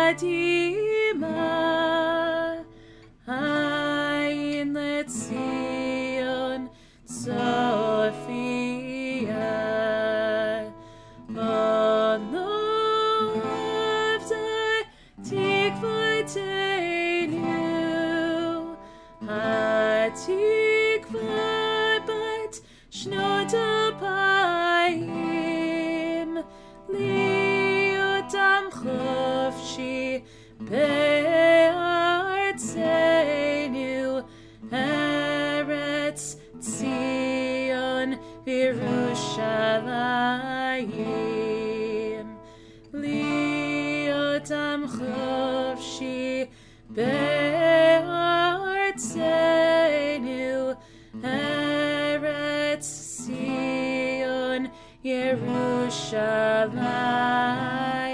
Kadima, Ein Letzion, Sophia, Beloved, Tikva Teinu, Hatikva Bat Shnot Apayim, Liotam Chofshi Be'artzenu, Eretz Tzion V'Yerushalayim, Liotam Chofshi Be'artzenu, Eretz Tzion Yerushalayim.